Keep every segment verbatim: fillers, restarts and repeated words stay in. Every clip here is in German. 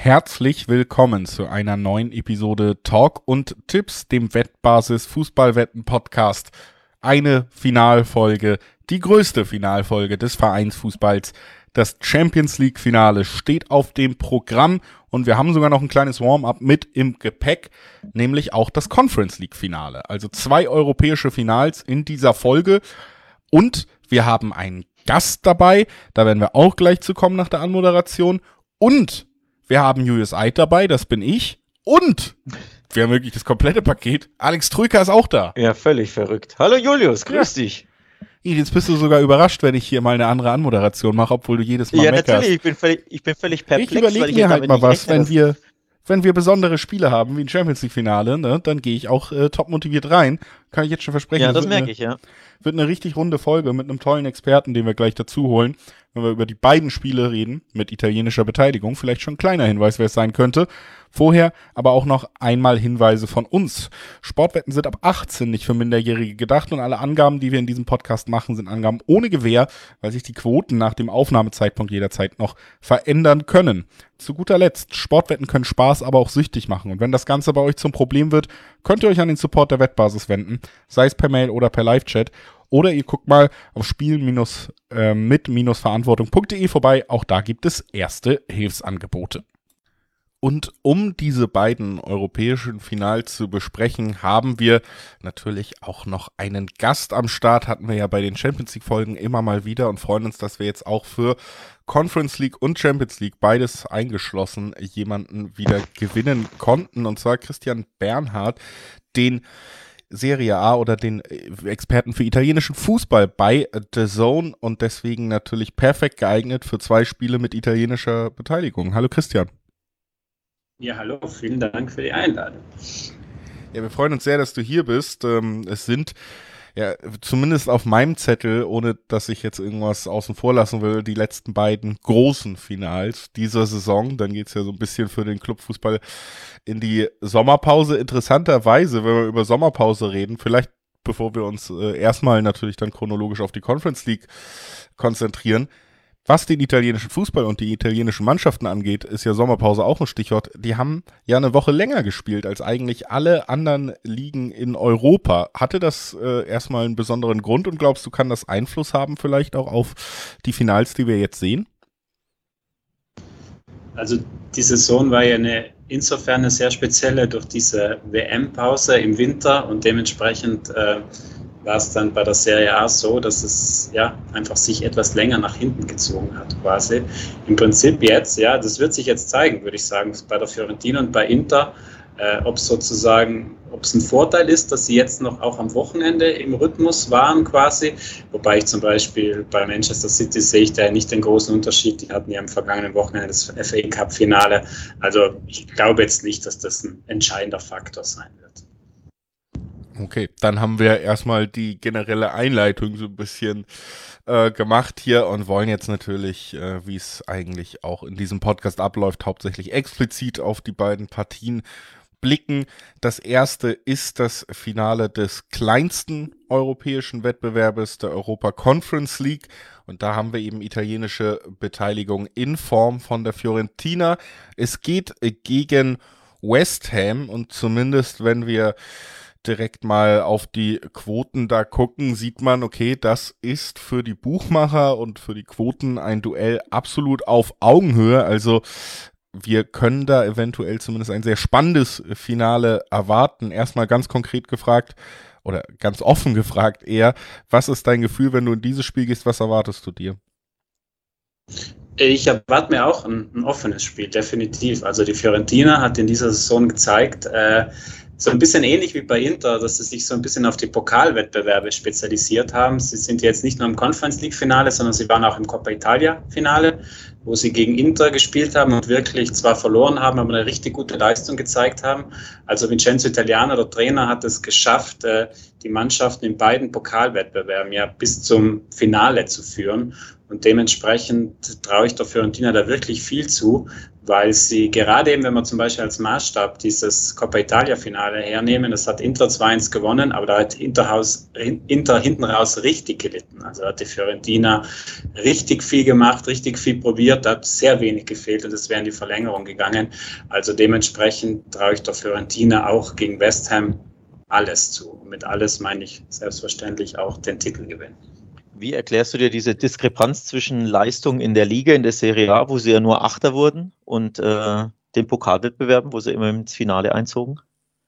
Herzlich willkommen zu einer neuen Episode Talk und Tipps, dem Wettbasis Fußballwetten Podcast. Eine Finalfolge, die größte Finalfolge des Vereinsfußballs. Das Champions League Finale steht auf dem Programm und wir haben sogar noch ein kleines Warm-up mit im Gepäck, nämlich auch das Conference League Finale. Also zwei europäische Finals in dieser Folge und wir haben einen Gast dabei, da werden wir auch gleich zu kommen nach der Anmoderation, und wir haben Julius Eid dabei, das bin ich, und wir haben wirklich das komplette Paket. Alex Troika ist auch da. Ja, völlig verrückt. Hallo Julius, grüß ja. dich. Jetzt bist du sogar überrascht, wenn ich hier mal eine andere Anmoderation mache, obwohl du jedes Mal ja, meckerst. Ja, natürlich, ich bin völlig, ich bin völlig perplex. Ich überlege mir halt mal was, wenn wir, wenn wir besondere Spiele haben, wie ein Champions League Finale, ne, dann gehe ich auch äh, top motiviert rein. Kann ich jetzt schon versprechen. Ja, das merke ich, ja. Wird eine richtig runde Folge mit einem tollen Experten, den wir gleich dazu holen, wenn wir über die beiden Spiele reden, mit italienischer Beteiligung. Vielleicht schon ein kleiner Hinweis, wer es sein könnte. Vorher aber auch noch einmal Hinweise von uns. Sportwetten sind ab achtzehn nicht für Minderjährige gedacht und alle Angaben, die wir in diesem Podcast machen, sind Angaben ohne Gewähr, weil sich die Quoten nach dem Aufnahmezeitpunkt jederzeit noch verändern können. Zu guter Letzt, Sportwetten können Spaß, aber auch süchtig machen. Und wenn das Ganze bei euch zum Problem wird, könnt ihr euch an den Support der Wettbasis wenden, sei es per Mail oder per Live-Chat. Oder ihr guckt mal auf spiel-mit-verantwortung punkt de vorbei. Auch da gibt es erste Hilfsangebote. Und um diese beiden europäischen Finals zu besprechen, haben wir natürlich auch noch einen Gast am Start. Hatten wir ja bei den Champions League Folgen immer mal wieder und freuen uns, dass wir jetzt auch für Conference League und Champions League, beides eingeschlossen, jemanden wieder gewinnen konnten. Und zwar Christian Bernhard, den Serie A oder den Experten für italienischen Fußball bei D A Z N und deswegen natürlich perfekt geeignet für zwei Spiele mit italienischer Beteiligung. Hallo Christian. Ja, hallo, vielen Dank für die Einladung. Ja, wir freuen uns sehr, dass du hier bist. Es sind ja zumindest auf meinem Zettel, ohne dass ich jetzt irgendwas außen vor lassen will, die letzten beiden großen Finals dieser Saison. Dann geht es ja so ein bisschen für den Clubfußball in die Sommerpause. Interessanterweise, wenn wir über Sommerpause reden, vielleicht bevor wir uns äh, erstmal natürlich dann chronologisch auf die Conference League konzentrieren, was den italienischen Fußball und die italienischen Mannschaften angeht, ist ja Sommerpause auch ein Stichwort. Die haben ja eine Woche länger gespielt als eigentlich alle anderen Ligen in Europa. Hatte das äh, erstmal einen besonderen Grund und glaubst du, kann das Einfluss haben vielleicht auch auf die Finals, die wir jetzt sehen? Also die Saison war ja eine, insofern eine sehr spezielle durch diese W M-Pause im Winter und dementsprechend äh, war es dann bei der Serie A so, dass es ja einfach sich etwas länger nach hinten gezogen hat quasi. Im Prinzip jetzt, ja, das wird sich jetzt zeigen, würde ich sagen, bei der Fiorentina und bei Inter, äh, ob es sozusagen, ob es ein Vorteil ist, dass sie jetzt noch auch am Wochenende im Rhythmus waren quasi, wobei ich zum Beispiel bei Manchester City sehe ich da nicht den großen Unterschied, die hatten ja am vergangenen Wochenende das F A Cup Finale, also ich glaube jetzt nicht, dass das ein entscheidender Faktor sein wird. Okay, dann haben wir erstmal die generelle Einleitung so ein bisschen äh, gemacht hier und wollen jetzt natürlich, äh, wie es eigentlich auch in diesem Podcast abläuft, hauptsächlich explizit auf die beiden Partien blicken. Das erste ist das Finale des kleinsten europäischen Wettbewerbes, der Europa Conference League. Und da haben wir eben italienische Beteiligung in Form von der Fiorentina. Es geht gegen West Ham und zumindest, wenn wir direkt mal auf die Quoten da gucken, sieht man, okay, das ist für die Buchmacher und für die Quoten ein Duell absolut auf Augenhöhe. Also wir können da eventuell zumindest ein sehr spannendes Finale erwarten. Erstmal ganz konkret gefragt oder ganz offen gefragt eher, was ist dein Gefühl, wenn du in dieses Spiel gehst, was erwartest du dir? Ich erwarte mir auch ein, ein offenes Spiel, definitiv. Also die Fiorentina hat in dieser Saison gezeigt, äh, so ein bisschen ähnlich wie bei Inter, dass sie sich so ein bisschen auf die Pokalwettbewerbe spezialisiert haben. Sie sind jetzt nicht nur im Conference League Finale, sondern sie waren auch im Coppa Italia Finale, wo sie gegen Inter gespielt haben und wirklich zwar verloren haben, aber eine richtig gute Leistung gezeigt haben. Also Vincenzo Italiano, der Trainer, hat es geschafft, die Mannschaften in beiden Pokalwettbewerben ja bis zum Finale zu führen. Und dementsprechend traue ich der Fiorentina da wirklich viel zu, weil sie gerade eben, wenn wir zum Beispiel als Maßstab dieses Coppa Italia-Finale hernehmen, das hat Inter zwei eins gewonnen, aber da hat Inter, Inter hinten raus richtig gelitten. Also hat die Fiorentina richtig viel gemacht, richtig viel probiert, da hat sehr wenig gefehlt und es wäre in die Verlängerung gegangen. Also dementsprechend traue ich der Fiorentina auch gegen West Ham alles zu. Und mit alles meine ich selbstverständlich auch den Titelgewinn. Wie erklärst du dir diese Diskrepanz zwischen Leistung in der Liga, in der Serie A, wo sie ja nur Achter wurden, und äh, den Pokalwettbewerben, wo sie immer ins Finale einzogen?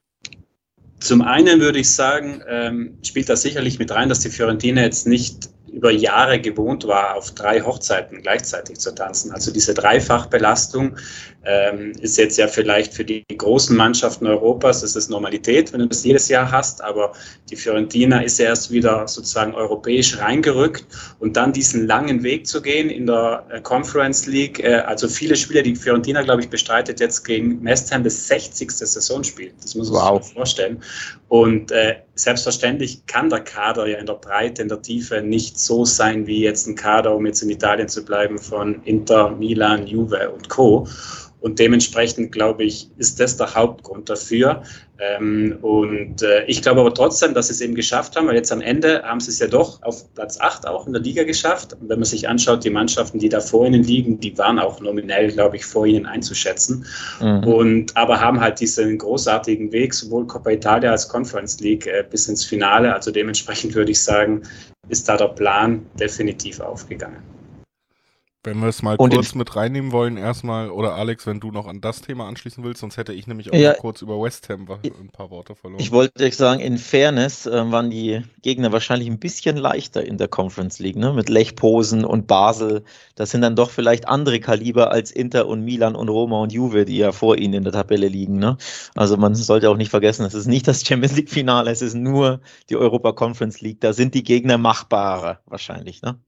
Zum einen würde ich sagen, ähm, spielt das sicherlich mit rein, dass die Fiorentina jetzt nicht über Jahre gewohnt war, auf drei Hochzeiten gleichzeitig zu tanzen. Also diese Dreifachbelastung ähm, ist jetzt ja vielleicht für die großen Mannschaften Europas, das ist Normalität, wenn du das jedes Jahr hast, aber die Fiorentina ist ja erst wieder sozusagen europäisch reingerückt und dann diesen langen Weg zu gehen in der äh, Conference League, äh, also viele Spiele, die Fiorentina, glaube ich, bestreitet jetzt gegen West Ham das sechzigste Saisonspiel, das muss man wow. sich vorstellen. Und äh, selbstverständlich kann der Kader ja in der Breite, in der Tiefe nicht so sein wie jetzt ein Kader, um jetzt in Italien zu bleiben, von Inter, Milan, Juve und Co. Und dementsprechend, glaube ich, ist das der Hauptgrund dafür. Ähm, und äh, ich glaube aber trotzdem, dass sie es eben geschafft haben, weil jetzt am Ende haben sie es ja doch auf Platz acht auch in der Liga geschafft. Und wenn man sich anschaut, die Mannschaften, die da vor ihnen liegen, die waren auch nominell, glaube ich, vor ihnen einzuschätzen. Mhm. Und aber haben halt diesen großartigen Weg, sowohl Coppa Italia als Conference League äh, bis ins Finale. Also dementsprechend würde ich sagen, ist da der Plan definitiv aufgegangen. Wenn wir es mal und kurz mit reinnehmen wollen, erstmal, oder Alex, wenn du noch an das Thema anschließen willst, sonst hätte ich nämlich auch ja, noch kurz über West Ham ein paar Worte verloren. Ich wollte sagen, in Fairness äh, waren die Gegner wahrscheinlich ein bisschen leichter in der Conference League, ne? Mit Lech Posen und Basel. Das sind dann doch vielleicht andere Kaliber als Inter und Milan und Roma und Juve, die ja vor ihnen in der Tabelle liegen. Ne? Also man sollte auch nicht vergessen, es ist nicht das Champions League Finale, es ist nur die Europa Conference League. Da sind die Gegner machbarer wahrscheinlich, ne?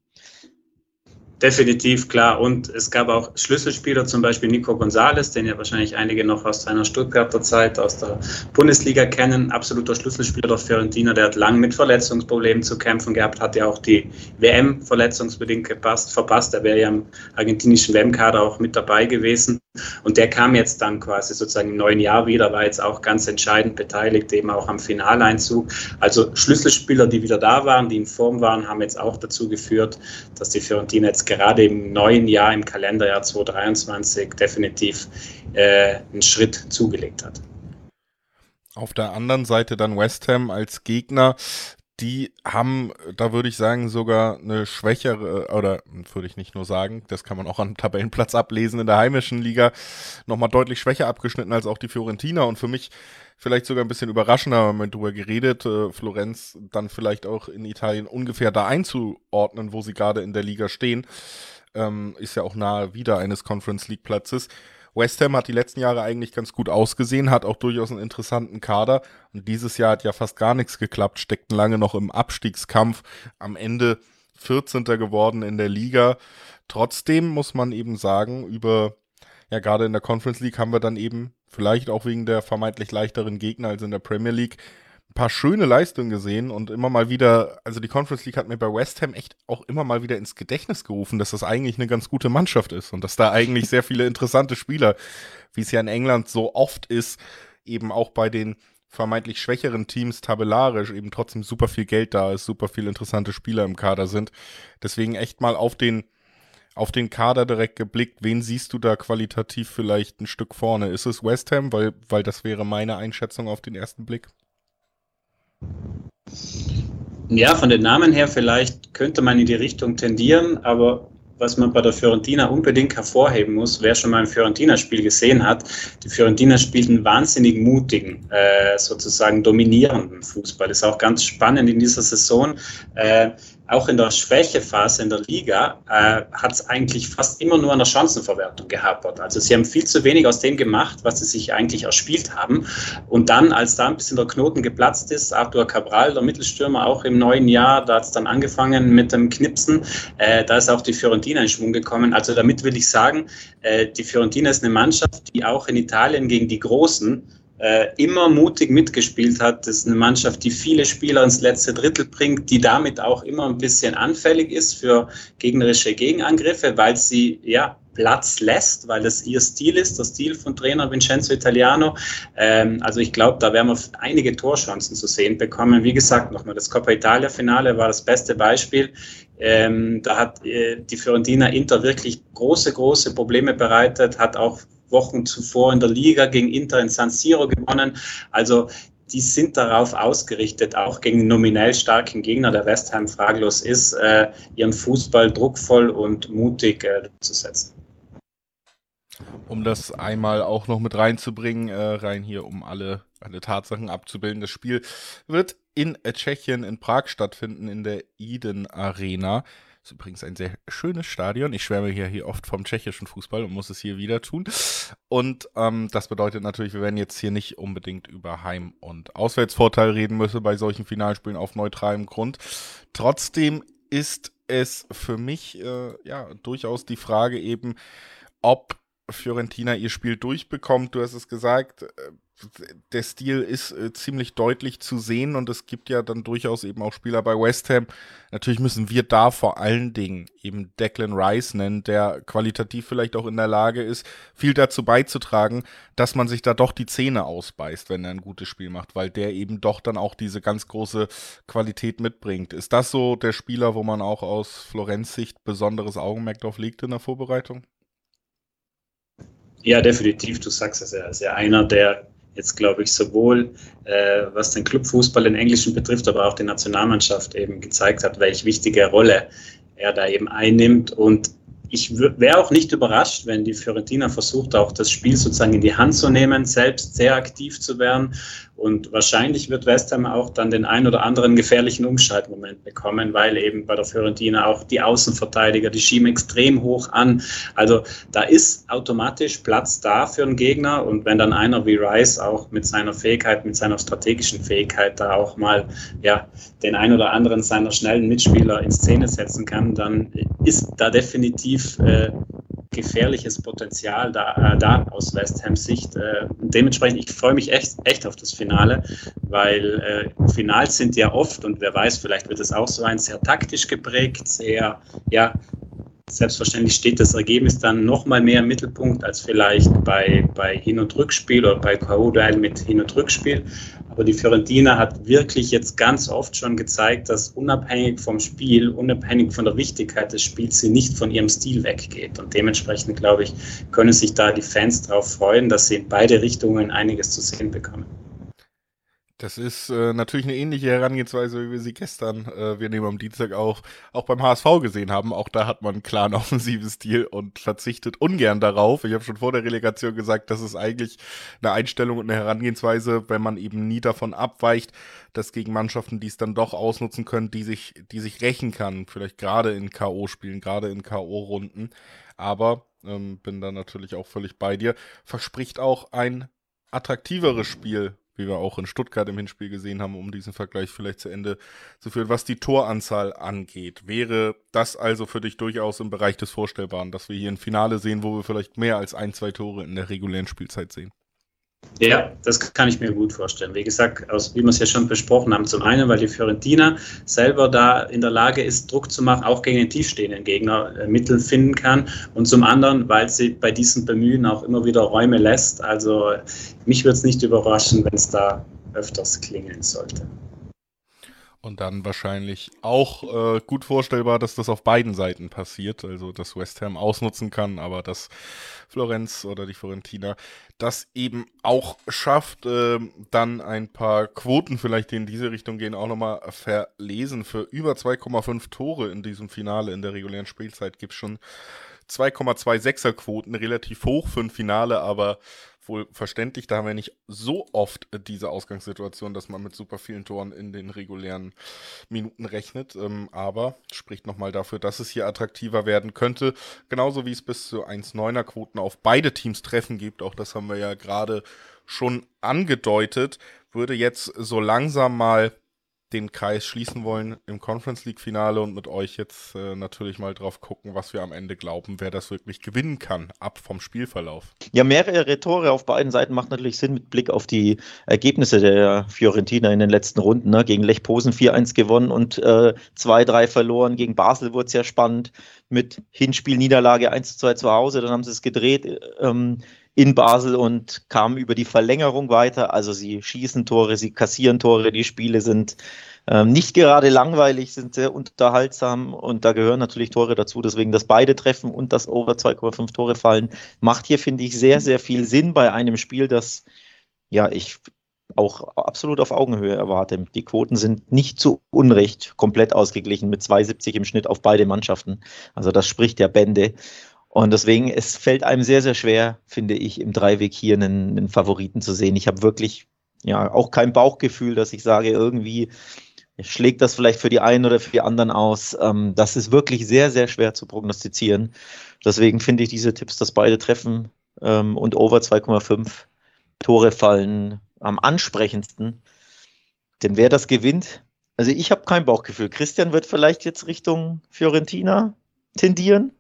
Definitiv, klar. Und es gab auch Schlüsselspieler, zum Beispiel Nico González, den ja wahrscheinlich einige noch aus seiner Stuttgarter Zeit, aus der Bundesliga kennen. Absoluter Schlüsselspieler der Fiorentina, der hat lang mit Verletzungsproblemen zu kämpfen gehabt, hat ja auch die W M verletzungsbedingt gepasst, verpasst. Der wäre ja im argentinischen W M-Kader auch mit dabei gewesen. Und der kam jetzt dann quasi sozusagen im neuen Jahr wieder, war jetzt auch ganz entscheidend beteiligt, eben auch am Finaleinzug. Also Schlüsselspieler, die wieder da waren, die in Form waren, haben jetzt auch dazu geführt, dass die Fiorentina jetzt gerade im neuen Jahr, im Kalenderjahr zwanzig dreiundzwanzig, definitiv äh, einen Schritt zugelegt hat. Auf der anderen Seite dann West Ham als Gegner. Die haben, da würde ich sagen, sogar eine schwächere, oder würde ich nicht nur sagen, das kann man auch am Tabellenplatz ablesen, in der heimischen Liga nochmal deutlich schwächer abgeschnitten als auch die Fiorentina und für mich vielleicht sogar ein bisschen überraschender, haben wir drüber geredet, äh, Florenz dann vielleicht auch in Italien ungefähr da einzuordnen, wo sie gerade in der Liga stehen, ähm, ist ja auch nahe wieder eines Conference League Platzes. West Ham hat die letzten Jahre eigentlich ganz gut ausgesehen, hat auch durchaus einen interessanten Kader und dieses Jahr hat ja fast gar nichts geklappt, steckten lange noch im Abstiegskampf, am Ende vierzehnter geworden in der Liga. Trotzdem muss man eben sagen, über, ja gerade in der Conference League haben wir dann eben, vielleicht auch wegen der vermeintlich leichteren Gegner als in der Premier League, ein paar schöne Leistungen gesehen und immer mal wieder, also die Conference League hat mir bei West Ham echt auch immer mal wieder ins Gedächtnis gerufen, dass das eigentlich eine ganz gute Mannschaft ist und dass da eigentlich sehr viele interessante Spieler, wie es ja in England so oft ist, eben auch bei den vermeintlich schwächeren Teams tabellarisch eben trotzdem super viel Geld da ist, super viele interessante Spieler im Kader sind. Deswegen echt mal auf den auf den Kader direkt geblickt, wen siehst du da qualitativ vielleicht ein Stück vorne? Ist es West Ham? Weil, weil das wäre meine Einschätzung auf den ersten Blick. Ja, von den Namen her vielleicht könnte man in die Richtung tendieren, aber was man bei der Fiorentina unbedingt hervorheben muss, wer schon mal ein Fiorentina-Spiel gesehen hat, die Fiorentina spielt einen wahnsinnig mutigen, äh, sozusagen dominierenden Fußball. Das ist auch ganz spannend in dieser Saison. Äh, auch in der Schwächephase in der Liga äh, hat es eigentlich fast immer nur an der Chancenverwertung gehapert. Also sie haben viel zu wenig aus dem gemacht, was sie sich eigentlich erspielt haben. Und dann, als da ein bisschen der Knoten geplatzt ist, Artur Cabral, der Mittelstürmer, auch im neuen Jahr, da hat es dann angefangen mit dem Knipsen, äh, da ist auch die Fiorentina in Schwung gekommen. Also damit will ich sagen, äh, die Fiorentina ist eine Mannschaft, die auch in Italien gegen die Großen äh, immer mutig mitgespielt hat. Das ist eine Mannschaft, die viele Spieler ins letzte Drittel bringt, die damit auch immer ein bisschen anfällig ist für gegnerische Gegenangriffe, weil sie ja Platz lässt, weil das ihr Stil ist, der Stil von Trainer Vincenzo Italiano. Ähm, also ich glaube, da werden wir einige Torchancen zu sehen bekommen. Wie gesagt, nochmal, das Coppa Italia-Finale war das beste Beispiel. Ähm, da hat äh, die Fiorentina Inter wirklich große, große Probleme bereitet, hat auch Wochen zuvor in der Liga gegen Inter in San Siro gewonnen. Also die sind darauf ausgerichtet, auch gegen nominell starken Gegner, der West Ham fraglos ist, äh, ihren Fußball druckvoll und mutig äh, durchzusetzen. Um das einmal auch noch mit reinzubringen, äh, rein hier, um alle, alle Tatsachen abzubilden. Das Spiel wird in äh, Tschechien, in Prag stattfinden, in der Eden Arena. Das ist übrigens ein sehr schönes Stadion. Ich schwärme hier, hier oft vom tschechischen Fußball und muss es hier wieder tun. Und ähm, das bedeutet natürlich, wir werden jetzt hier nicht unbedingt über Heim- und Auswärtsvorteil reden müssen bei solchen Finalspielen auf neutralem Grund. Trotzdem ist es für mich äh, ja durchaus die Frage eben, ob Fiorentina ihr Spiel durchbekommt. Du hast es gesagt, der Stil ist äh, ziemlich deutlich zu sehen und es gibt ja dann durchaus eben auch Spieler bei West Ham. Natürlich müssen wir da vor allen Dingen eben Declan Rice nennen, der qualitativ vielleicht auch in der Lage ist, viel dazu beizutragen, dass man sich da doch die Zähne ausbeißt, wenn er ein gutes Spiel macht, weil der eben doch dann auch diese ganz große Qualität mitbringt. Ist das so der Spieler, wo man auch aus Florenz Sicht besonderes Augenmerk drauf legt in der Vorbereitung? Ja, definitiv. Du sagst es ja. Er ist ja einer, der jetzt, glaube ich, sowohl äh, was den Clubfußball, den englischen betrifft, aber auch die Nationalmannschaft eben gezeigt hat, welche wichtige Rolle er da eben einnimmt. Und ich wäre auch nicht überrascht, wenn die Fiorentina versucht, auch das Spiel sozusagen in die Hand zu nehmen, selbst sehr aktiv zu werden. Und wahrscheinlich wird West Ham auch dann den ein oder anderen gefährlichen Umschaltmoment bekommen, weil eben bei der Fiorentina auch die Außenverteidiger, die schieben extrem hoch an. Also da ist automatisch Platz da für einen Gegner. Und wenn dann einer wie Rice auch mit seiner Fähigkeit, mit seiner strategischen Fähigkeit da auch mal ja, den ein oder anderen seiner schnellen Mitspieler in Szene setzen kann, dann ist da definitiv äh, gefährliches Potenzial da, äh, da aus West Hams Sicht. Äh, dementsprechend, ich freue mich echt, echt auf das Finale, weil äh, Finals sind ja oft, und wer weiß, vielleicht wird es auch so ein, sehr taktisch geprägt, sehr, ja, selbstverständlich steht das Ergebnis dann noch mal mehr im Mittelpunkt als vielleicht bei, bei Hin- und Rückspiel oder bei K O-Duell mit Hin- und Rückspiel. Aber die Fiorentina hat wirklich jetzt ganz oft schon gezeigt, dass unabhängig vom Spiel, unabhängig von der Wichtigkeit des Spiels, sie nicht von ihrem Stil weggeht. Und dementsprechend, glaube ich, können sich da die Fans darauf freuen, dass sie in beide Richtungen einiges zu sehen bekommen. Das ist äh, natürlich eine ähnliche Herangehensweise, wie wir sie gestern, äh, wir nehmen am Dienstag auch, auch beim H S V gesehen haben. Auch da hat man einen klaren offensiven Stil und verzichtet ungern darauf. Ich habe schon vor der Relegation gesagt, das ist eigentlich eine Einstellung und eine Herangehensweise, wenn man eben nie davon abweicht, dass gegen Mannschaften, die es dann doch ausnutzen können, die sich, die sich rächen kann. Vielleicht gerade in K O-Spielen, gerade in K O-Runden. Aber ähm, bin da natürlich auch völlig bei dir. Verspricht auch ein attraktiveres Spiel, wie wir auch in Stuttgart im Hinspiel gesehen haben, um diesen Vergleich vielleicht zu Ende zu führen, was die Toranzahl angeht. Wäre das also für dich durchaus im Bereich des Vorstellbaren, dass wir hier ein Finale sehen, wo wir vielleicht mehr als ein, zwei Tore in der regulären Spielzeit sehen? Ja, das kann ich mir gut vorstellen. Wie gesagt, aus, wie wir es ja schon besprochen haben, zum einen, weil die Fiorentina selber da in der Lage ist, Druck zu machen, auch gegen den tiefstehenden Gegner äh, Mittel finden kann, und zum anderen, weil sie bei diesen Bemühen auch immer wieder Räume lässt. Also mich würde es nicht überraschen, wenn es da öfters klingeln sollte. Und dann wahrscheinlich auch äh, gut vorstellbar, dass das auf beiden Seiten passiert, also dass West Ham ausnutzen kann, aber dass Florenz oder die Fiorentina das eben auch schafft. Äh, dann ein paar Quoten vielleicht, die in diese Richtung gehen, auch nochmal verlesen. Für über zwei Komma fünf Tore in diesem Finale in der regulären Spielzeit gibt es schon zwei Komma sechsundzwanziger Quoten, relativ hoch für ein Finale, aber wohl verständlich, da haben wir nicht so oft diese Ausgangssituation, dass man mit super vielen Toren in den regulären Minuten rechnet, ähm, aber spricht nochmal dafür, dass es hier attraktiver werden könnte, genauso wie es bis zu eins Komma neuner Quoten auf beide Teams Treffen gibt, auch das haben wir ja gerade schon angedeutet, würde jetzt so langsam mal den Kreis schließen wollen im Conference League Finale und mit euch jetzt äh, natürlich mal drauf gucken, was wir am Ende glauben, wer das wirklich gewinnen kann, ab vom Spielverlauf. Ja, mehrere Tore auf beiden Seiten macht natürlich Sinn mit Blick auf die Ergebnisse der Fiorentina in den letzten Runden. Ne? Gegen Lech Posen vier eins gewonnen und äh, zwei drei verloren. Gegen Basel wurde es ja spannend mit Hinspielniederlage eins zu zwei zu Hause. Dann haben sie es gedreht ähm, in Basel und kamen über die Verlängerung weiter. Also sie schießen Tore, sie kassieren Tore. Die Spiele sind ähm, nicht gerade langweilig, sind sehr unterhaltsam und da gehören natürlich Tore dazu. Deswegen das beide treffen und das Over zwei Komma fünf Tore fallen macht hier, finde ich, sehr, sehr viel Sinn bei einem Spiel, das ja ich auch absolut auf Augenhöhe erwarte. Die Quoten sind nicht zu Unrecht komplett ausgeglichen mit zwei Komma siebzig im Schnitt auf beide Mannschaften. Also das spricht ja Bände. Und deswegen, es fällt einem sehr, sehr schwer, finde ich, im Dreiweg hier einen, einen Favoriten zu sehen. Ich habe wirklich ja auch kein Bauchgefühl, dass ich sage, irgendwie schlägt das vielleicht für die einen oder für die anderen aus. Ähm, das ist wirklich sehr, sehr schwer zu prognostizieren. Deswegen finde ich diese Tipps, dass beide treffen ähm, und Over zwei Komma fünf Tore fallen am ansprechendsten. Denn wer das gewinnt, also ich habe kein Bauchgefühl. Christian wird vielleicht jetzt Richtung Fiorentina tendieren.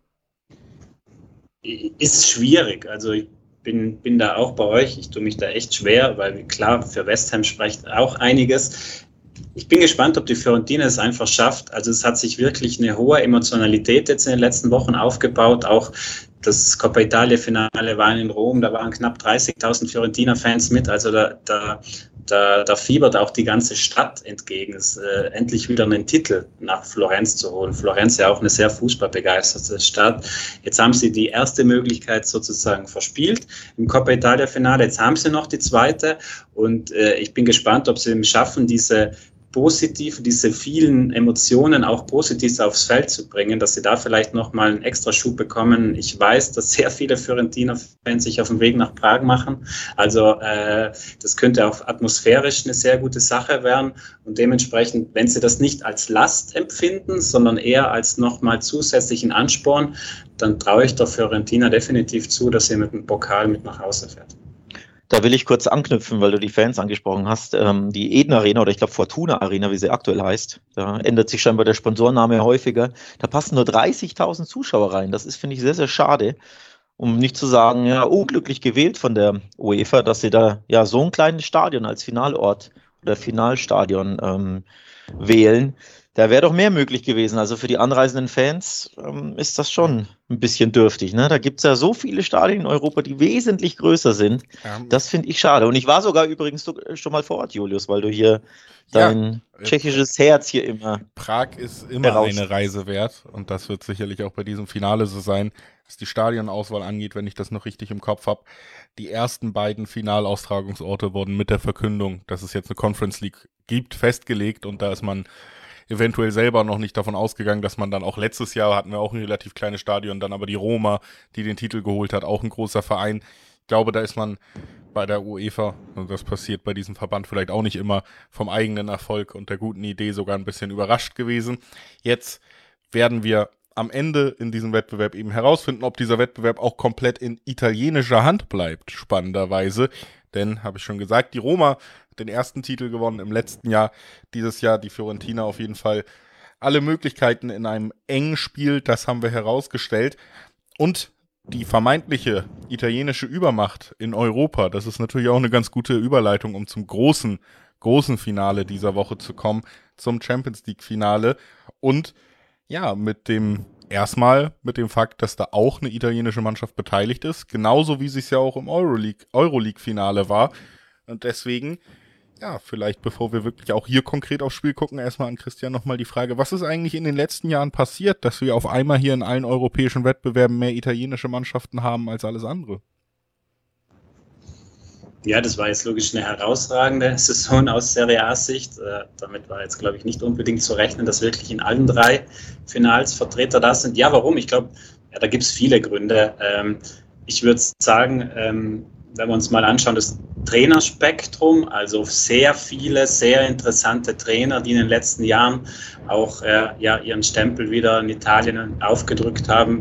Ist schwierig, also ich bin, bin da auch bei euch, ich tue mich da echt schwer, weil klar, für West Ham spricht auch einiges. Ich bin gespannt, ob die Fiorentina es einfach schafft, also es hat sich wirklich eine hohe Emotionalität jetzt in den letzten Wochen aufgebaut, auch das Coppa Italia-Finale war in Rom, da waren knapp dreißigtausend Fiorentina-Fans mit, also da, da, da, da fiebert auch die ganze Stadt entgegen, es äh, endlich wieder einen Titel nach Florenz zu holen. Florenz ja auch eine sehr fußballbegeisterte Stadt. Jetzt haben sie die erste Möglichkeit sozusagen verspielt im Coppa Italia-Finale, jetzt haben sie noch die zweite und äh, ich bin gespannt, ob sie es schaffen, diese positiv, diese vielen Emotionen auch positiv aufs Feld zu bringen, dass sie da vielleicht nochmal einen extra Schub bekommen. Ich weiß, dass sehr viele Fiorentina-Fans sich auf den Weg nach Prag machen. Also äh, das könnte auch atmosphärisch eine sehr gute Sache werden. Und dementsprechend, wenn sie das nicht als Last empfinden, sondern eher als nochmal zusätzlichen Ansporn, dann traue ich der Fiorentina definitiv zu, dass sie mit dem Pokal mit nach Hause fährt. Da will ich kurz anknüpfen, weil du die Fans angesprochen hast. Ähm, die Eden Arena oder ich glaube Fortuna Arena, wie sie aktuell heißt, da ändert sich scheinbar der Sponsorname häufiger. Da passen nur dreißigtausend Zuschauer rein. Das ist, finde ich, sehr, sehr schade. Um nicht zu sagen, ja, unglücklich gewählt von der UEFA, dass sie da ja so ein kleines Stadion als Finalort oder Finalstadion ähm, wählen. Da wäre doch mehr möglich gewesen. Also für die anreisenden Fans ähm, ist das schon ein bisschen dürftig. Ne? Da gibt es ja so viele Stadien in Europa, die wesentlich größer sind. Ja. Das finde ich schade. Und ich war sogar übrigens schon mal vor Ort, Julius, weil du hier dein ja, tschechisches Herz hier immer... Prag ist immer eine Reise wert. Und das wird sicherlich auch bei diesem Finale so sein, was die Stadionauswahl angeht, wenn ich das noch richtig im Kopf habe. Die ersten beiden Finalaustragungsorte wurden mit der Verkündung, dass es jetzt eine Conference League gibt, festgelegt. Und da ist man eventuell selber noch nicht davon ausgegangen, dass man dann auch letztes Jahr hatten wir auch ein relativ kleines Stadion, dann aber die Roma, die den Titel geholt hat, auch ein großer Verein. Ich glaube, da ist man bei der UEFA, und das passiert bei diesem Verband vielleicht auch nicht immer, vom eigenen Erfolg und der guten Idee sogar ein bisschen überrascht gewesen. Jetzt werden wir am Ende in diesem Wettbewerb eben herausfinden, ob dieser Wettbewerb auch komplett in italienischer Hand bleibt, spannenderweise. Denn, habe ich schon gesagt, die Roma den ersten Titel gewonnen im letzten Jahr. Dieses Jahr die Fiorentina auf jeden Fall alle Möglichkeiten in einem engen Spiel, das haben wir herausgestellt. Und die vermeintliche italienische Übermacht in Europa, das ist natürlich auch eine ganz gute Überleitung, um zum großen, großen Finale dieser Woche zu kommen, zum Champions League Finale. Und ja, mit dem erstmal mit dem Fakt, dass da auch eine italienische Mannschaft beteiligt ist, genauso wie es ja auch im Euroleague, Euroleague-Finale war. Und deswegen, ja, vielleicht bevor wir wirklich auch hier konkret aufs Spiel gucken, erstmal an Christian nochmal die Frage, was ist eigentlich in den letzten Jahren passiert, dass wir auf einmal hier in allen europäischen Wettbewerben mehr italienische Mannschaften haben als alles andere? Ja, das war jetzt logisch eine herausragende Saison aus Serie A-Sicht. Äh, damit war jetzt, glaube ich, nicht unbedingt zu rechnen, dass wirklich in allen drei Finals Vertreter da sind. Ja, warum? Ich glaube, ja, da gibt es viele Gründe. Ähm, ich würde sagen, ähm, wenn wir uns mal anschauen, das Trainerspektrum, also sehr viele, sehr interessante Trainer, die in den letzten Jahren auch äh, ja, ihren Stempel wieder in Italien aufgedrückt haben.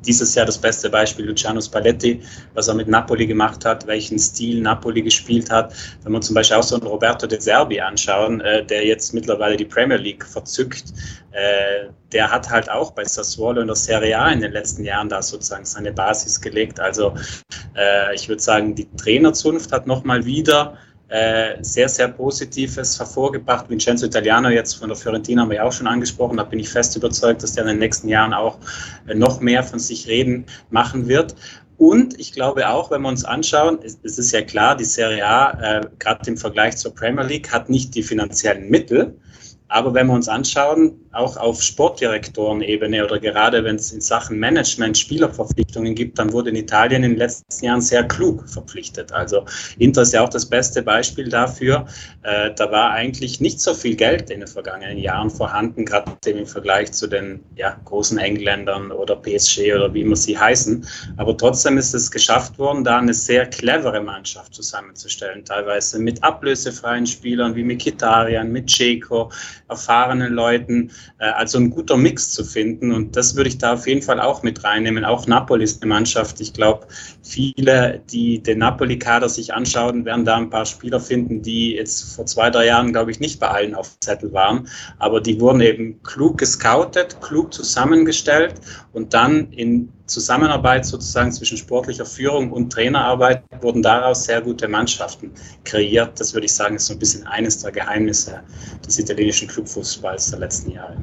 dieses Jahr das beste Beispiel Luciano Spalletti, was er mit Napoli gemacht hat, welchen Stil Napoli gespielt hat. Wenn wir zum Beispiel auch so einen Roberto De Zerbi anschauen, äh, der jetzt mittlerweile die Premier League verzückt, äh, der hat halt auch bei Sassuolo in der Serie A in den letzten Jahren da sozusagen seine Basis gelegt. Also äh, ich würde sagen, die Trainerzunft hat nochmal wieder Äh, sehr, sehr Positives hervorgebracht. Vincenzo Italiano jetzt von der Fiorentina haben wir ja auch schon angesprochen. Da bin ich fest überzeugt, dass der in den nächsten Jahren auch äh, noch mehr von sich reden machen wird. Und ich glaube auch, wenn wir uns anschauen, es, es ist ja klar, die Serie A, äh, gerade im Vergleich zur Premier League, hat nicht die finanziellen Mittel. Aber wenn wir uns anschauen, auch auf Sportdirektorenebene oder gerade wenn es in Sachen Management Spielerverpflichtungen gibt, dann wurde in Italien in den letzten Jahren sehr klug verpflichtet. Also Inter ist ja auch das beste Beispiel dafür. Äh, da war eigentlich nicht so viel Geld in den vergangenen Jahren vorhanden, gerade im Vergleich zu den ja, großen Engländern oder P S G oder wie immer sie heißen. Aber trotzdem ist es geschafft worden, da eine sehr clevere Mannschaft zusammenzustellen, teilweise mit ablösefreien Spielern wie Mkhitaryan, mit Dzeko, erfahrenen Leuten, äh, also ein guter Mix zu finden, und das würde ich da auf jeden Fall auch mit reinnehmen. Auch Napoli ist eine Mannschaft, ich glaube, viele, die den Napoli-Kader sich anschauen, werden da ein paar Spieler finden, die jetzt vor zwei, drei Jahren, glaube ich, nicht bei allen auf dem Zettel waren, aber die wurden eben klug gescoutet, klug zusammengestellt und dann in Zusammenarbeit sozusagen zwischen sportlicher Führung und Trainerarbeit wurden daraus sehr gute Mannschaften kreiert. Das würde ich sagen, ist so ein bisschen eines der Geheimnisse des italienischen Clubfußballs der letzten Jahre.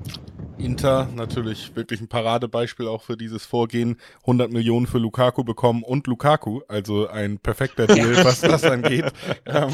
Inter natürlich wirklich ein Paradebeispiel auch für dieses Vorgehen. hundert Millionen für Lukaku bekommen und Lukaku, also ein perfekter Deal, was das angeht. Ähm,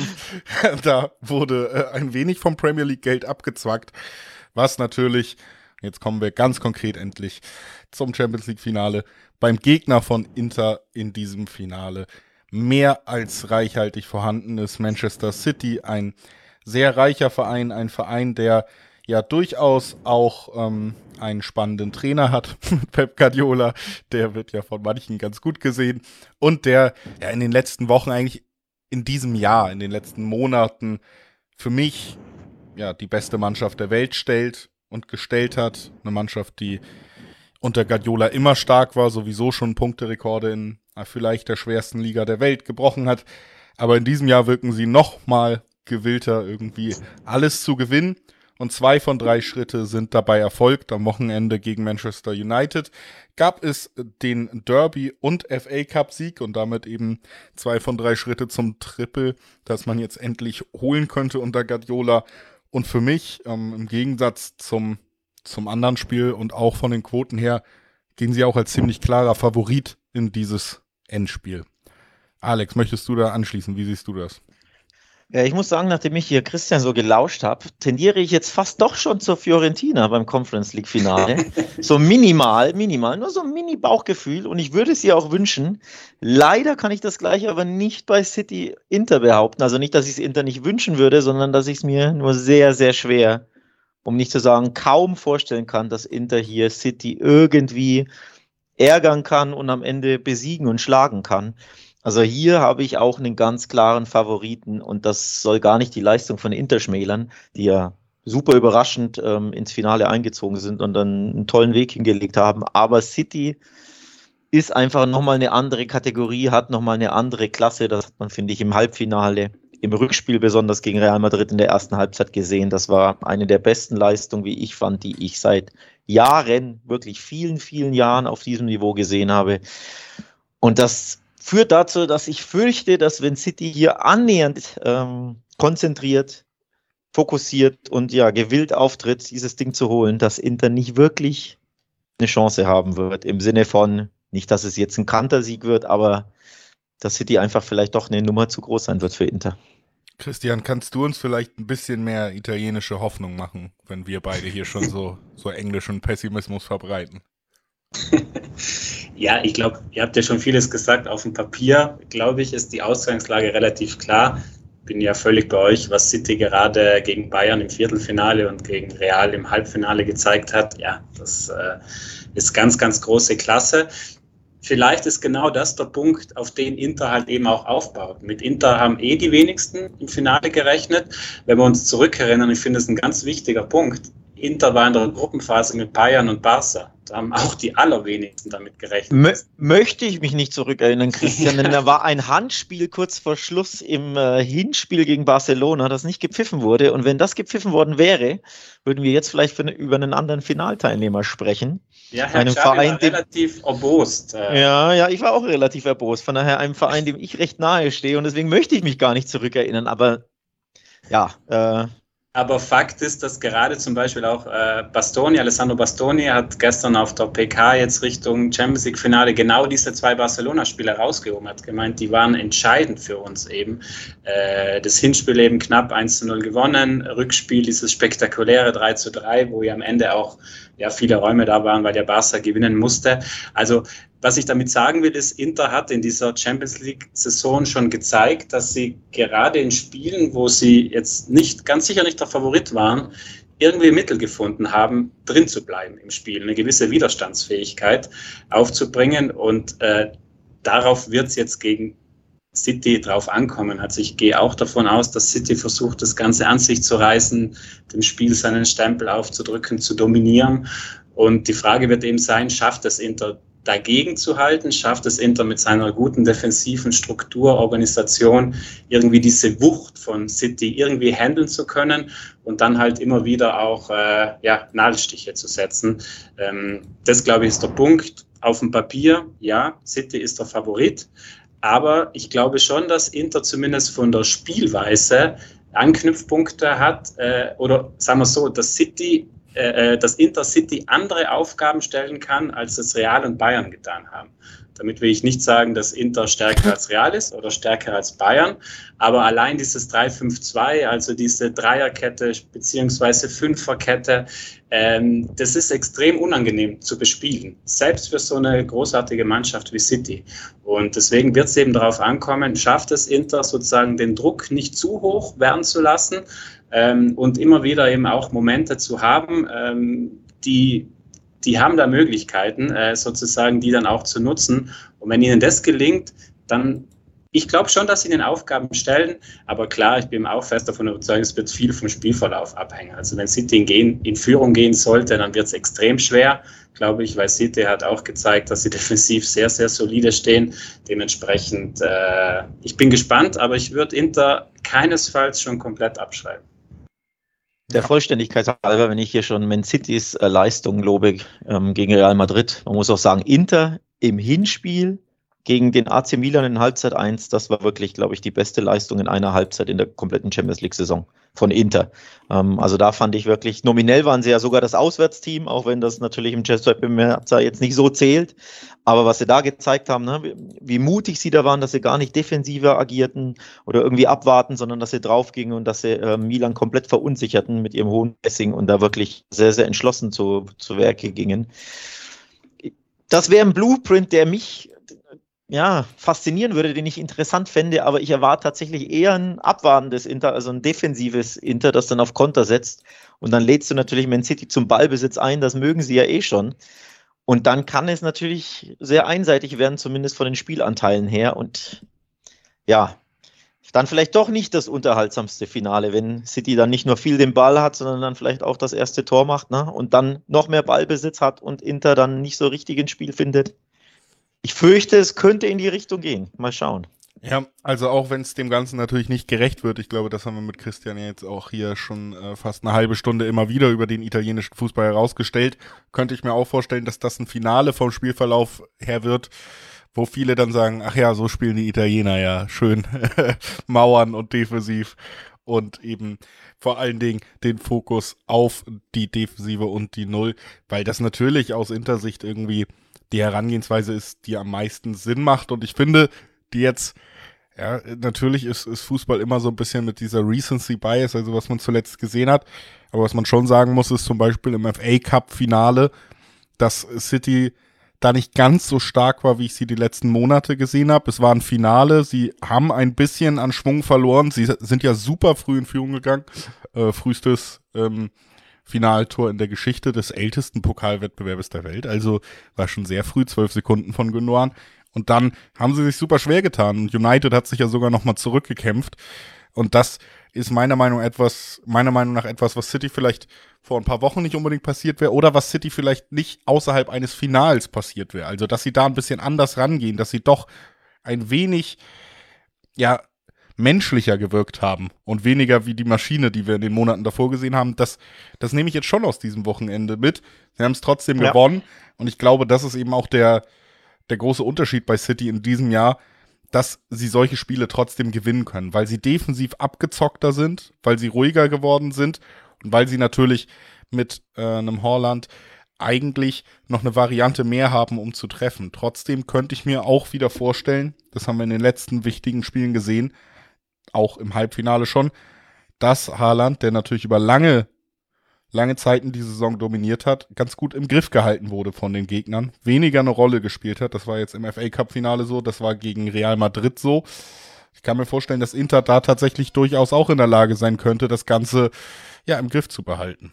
da wurde äh, ein wenig vom Premier League Geld abgezwackt, was natürlich, jetzt kommen wir ganz konkret endlich zum Champions League Finale, beim Gegner von Inter in diesem Finale mehr als reichhaltig vorhanden ist. Manchester City, ein sehr reicher Verein, ein Verein, der ja durchaus auch ähm, einen spannenden Trainer hat, Pep Guardiola, der wird ja von manchen ganz gut gesehen und der ja in den letzten Wochen, eigentlich in diesem Jahr, in den letzten Monaten für mich ja die beste Mannschaft der Welt stellt und gestellt hat. Eine Mannschaft, die unter Guardiola immer stark war, sowieso schon Punkterekorde in äh, vielleicht der schwersten Liga der Welt gebrochen hat, aber in diesem Jahr wirken sie noch mal gewillter, irgendwie alles zu gewinnen. Und zwei von drei Schritte sind dabei erfolgt. Am Wochenende gegen Manchester United gab es den Derby- und F A-Cup-Sieg und damit eben zwei von drei Schritte zum Triple, das man jetzt endlich holen könnte unter Guardiola. Und für mich, ähm, im Gegensatz zum, zum anderen Spiel und auch von den Quoten her, gehen sie auch als ziemlich klarer Favorit in dieses Endspiel. Alex, möchtest du da anschließen? Wie siehst du das? Ja, ich muss sagen, nachdem ich hier Christian so gelauscht habe, tendiere ich jetzt fast doch schon zur Fiorentina beim Conference League Finale. So minimal, minimal, nur so ein Mini-Bauchgefühl, und ich würde es ihr auch wünschen. Leider kann ich das gleiche aber nicht bei City Inter behaupten. Also nicht, dass ich es Inter nicht wünschen würde, sondern dass ich es mir nur sehr, sehr schwer, um nicht zu sagen kaum vorstellen kann, dass Inter hier City irgendwie ärgern kann und am Ende besiegen und schlagen kann. Also hier habe ich auch einen ganz klaren Favoriten, und das soll gar nicht die Leistung von Inter schmälern, die ja super überraschend ähm, ins Finale eingezogen sind und dann einen tollen Weg hingelegt haben. Aber City ist einfach nochmal eine andere Kategorie, hat nochmal eine andere Klasse. Das hat man, finde ich, im Halbfinale, im Rückspiel besonders gegen Real Madrid in der ersten Halbzeit gesehen. Das war eine der besten Leistungen, wie ich fand, die ich seit Jahren, wirklich vielen, vielen Jahren auf diesem Niveau gesehen habe. Und das führt dazu, dass ich fürchte, dass wenn City hier annähernd ähm, konzentriert, fokussiert und ja gewillt auftritt, dieses Ding zu holen, dass Inter nicht wirklich eine Chance haben wird. Im Sinne von, nicht, dass es jetzt ein Kantersieg wird, aber dass City einfach vielleicht doch eine Nummer zu groß sein wird für Inter. Christian, kannst du uns vielleicht ein bisschen mehr italienische Hoffnung machen, wenn wir beide hier schon so, so englischen Pessimismus verbreiten? Ja, ich glaube, ihr habt ja schon vieles gesagt. Auf dem Papier, glaube ich, ist die Ausgangslage relativ klar. Bin ja völlig bei euch, was City gerade gegen Bayern im Viertelfinale und gegen Real im Halbfinale gezeigt hat. Ja, das äh, ist ganz, ganz große Klasse. Vielleicht ist genau das der Punkt, auf den Inter halt eben auch aufbaut. Mit Inter haben eh die wenigsten im Finale gerechnet. Wenn wir uns zurückerinnern, ich finde es ein ganz wichtiger Punkt. Inter war in der Gruppenphase mit Bayern und Barca. Da haben auch die allerwenigsten damit gerechnet. Mö- möchte ich mich nicht zurückerinnern, Christian, denn da war ein Handspiel kurz vor Schluss im äh, Hinspiel gegen Barcelona, das nicht gepfiffen wurde. Und wenn das gepfiffen worden wäre, würden wir jetzt vielleicht für, über einen anderen Finalteilnehmer sprechen. Ja, Herr einem Xavi Verein, war dem, relativ erbost. Äh. Ja, ja, ich war auch relativ erbost. Von daher einem Verein, dem ich recht nahe stehe. Und deswegen möchte ich mich gar nicht zurückerinnern. Aber ja, äh, Aber Fakt ist, dass gerade zum Beispiel auch äh, Bastoni, Alessandro Bastoni hat gestern auf der P K jetzt Richtung Champions League Finale genau diese zwei Barcelona-Spiele rausgehoben, hat gemeint, die waren entscheidend für uns eben. Äh, das Hinspiel eben knapp eins zu null gewonnen, Rückspiel dieses spektakuläre drei zu drei, wo ja am Ende auch ja, viele Räume da waren, weil der Barca gewinnen musste. Also was ich damit sagen will, ist, Inter hat in dieser Champions League-Saison schon gezeigt, dass sie gerade in Spielen, wo sie jetzt nicht, ganz sicher nicht der Favorit waren, irgendwie Mittel gefunden haben, drin zu bleiben im Spiel, eine gewisse Widerstandsfähigkeit aufzubringen. Und äh, darauf wird es jetzt gegen City drauf ankommen. Also ich gehe auch davon aus, dass City versucht, das Ganze an sich zu reißen, dem Spiel seinen Stempel aufzudrücken, zu dominieren. Und die Frage wird eben sein, schafft es Inter dagegen zu halten, schafft es Inter mit seiner guten defensiven Struktur, Organisation irgendwie diese Wucht von City irgendwie handeln zu können und dann halt immer wieder auch äh, ja, Nadelstiche zu setzen. Ähm, das, glaube ich, ist der Punkt. Auf dem Papier, ja, City ist der Favorit, aber ich glaube schon, dass Inter zumindest von der Spielweise Anknüpfpunkte hat äh, oder sagen wir so, dass City dass Intercity andere Aufgaben stellen kann, als es Real und Bayern getan haben. Damit will ich nicht sagen, dass Inter stärker als Real ist oder stärker als Bayern, aber allein dieses drei fünf zwei, also diese Dreierkette beziehungsweise Fünferkette, ähm, das ist extrem unangenehm zu bespielen, selbst für so eine großartige Mannschaft wie City. Und deswegen wird es eben darauf ankommen, schafft es Inter sozusagen den Druck nicht zu hoch werden zu lassen, Ähm, und immer wieder eben auch Momente zu haben, ähm, die, die haben da Möglichkeiten, äh, sozusagen, die dann auch zu nutzen. Und wenn ihnen das gelingt, dann, ich glaube schon, dass sie den Aufgaben stellen, aber klar, ich bin auch fest davon überzeugt, es wird viel vom Spielverlauf abhängen. Also wenn City in, gehen, in Führung gehen sollte, dann wird es extrem schwer, glaube ich, weil City hat auch gezeigt, dass sie defensiv sehr, sehr solide stehen. Dementsprechend, äh, ich bin gespannt, aber ich würde Inter keinesfalls schon komplett abschreiben. Der Vollständigkeit halber, wenn ich hier schon Man Citys äh, Leistung lobe ähm, gegen Real Madrid, man muss auch sagen, Inter im Hinspiel gegen den A C Milan in Halbzeit eins, das war wirklich, glaube ich, die beste Leistung in einer Halbzeit in der kompletten Champions League-Saison von Inter. Ähm, also da fand ich wirklich, nominell waren sie ja sogar das Auswärtsteam, auch wenn das natürlich im Giuseppe Meazza jetzt nicht so zählt. Aber was sie da gezeigt haben, ne, wie, wie mutig sie da waren, dass sie gar nicht defensiver agierten oder irgendwie abwarten, sondern dass sie draufgingen und dass sie äh, Milan komplett verunsicherten mit ihrem hohen Pressing und da wirklich sehr, sehr entschlossen zu, zu Werke gingen. Das wäre ein Blueprint, der mich ja, faszinieren würde, den ich interessant fände, aber ich erwarte tatsächlich eher ein abwartendes Inter, also ein defensives Inter, das dann auf Konter setzt und dann lädst du natürlich Man City zum Ballbesitz ein, das mögen sie ja eh schon und dann kann es natürlich sehr einseitig werden, zumindest von den Spielanteilen her und ja, dann vielleicht doch nicht das unterhaltsamste Finale, wenn City dann nicht nur viel den Ball hat, sondern dann vielleicht auch das erste Tor macht, ne? Und dann noch mehr Ballbesitz hat und Inter dann nicht so richtig ins Spiel findet. Ich fürchte, es könnte in die Richtung gehen. Mal schauen. Ja, also auch wenn es dem Ganzen natürlich nicht gerecht wird, ich glaube, das haben wir mit Christian ja jetzt auch hier schon äh, fast eine halbe Stunde immer wieder über den italienischen Fußball herausgestellt, könnte ich mir auch vorstellen, dass das ein Finale vom Spielverlauf her wird, wo viele dann sagen, ach ja, so spielen die Italiener ja, schön mauern und defensiv und eben vor allen Dingen den Fokus auf die Defensive und die Null, weil das natürlich aus Intersicht irgendwie die Herangehensweise ist, die am meisten Sinn macht und ich finde, die jetzt, ja, natürlich ist, ist Fußball immer so ein bisschen mit dieser Recency Bias, also was man zuletzt gesehen hat, aber was man schon sagen muss, ist zum Beispiel im F A Cup Finale, dass City da nicht ganz so stark war, wie ich sie die letzten Monate gesehen habe. Es war ein Finale, sie haben ein bisschen an Schwung verloren, sie sind ja super früh in Führung gegangen, äh, frühestes ähm, Finaltor in der Geschichte des ältesten Pokalwettbewerbes der Welt, also war schon sehr früh, zwölf Sekunden von Gündogan. Und dann haben sie sich super schwer getan. Und United hat sich ja sogar nochmal zurückgekämpft. Und das ist meiner Meinung etwas, meiner Meinung nach etwas, was City vielleicht vor ein paar Wochen nicht unbedingt passiert wäre oder was City vielleicht nicht außerhalb eines Finals passiert wäre. Also, dass sie da ein bisschen anders rangehen, dass sie doch ein wenig, ja, menschlicher gewirkt haben und weniger wie die Maschine, die wir in den Monaten davor gesehen haben. Das, das nehme ich jetzt schon aus diesem Wochenende mit. Sie haben es trotzdem ja. gewonnen und ich glaube, das ist eben auch der, der große Unterschied bei City in diesem Jahr, dass sie solche Spiele trotzdem gewinnen können, weil sie defensiv abgezockter sind, weil sie ruhiger geworden sind und weil sie natürlich mit äh, einem Haaland eigentlich noch eine Variante mehr haben, um zu treffen. Trotzdem könnte ich mir auch wieder vorstellen, das haben wir in den letzten wichtigen Spielen gesehen, auch im Halbfinale schon, dass Haaland, der natürlich über lange, lange Zeiten die Saison dominiert hat, ganz gut im Griff gehalten wurde von den Gegnern, weniger eine Rolle gespielt hat. Das war jetzt im F A-Cup-Finale so, das war gegen Real Madrid so. Ich kann mir vorstellen, dass Inter da tatsächlich durchaus auch in der Lage sein könnte, das Ganze ja im Griff zu behalten.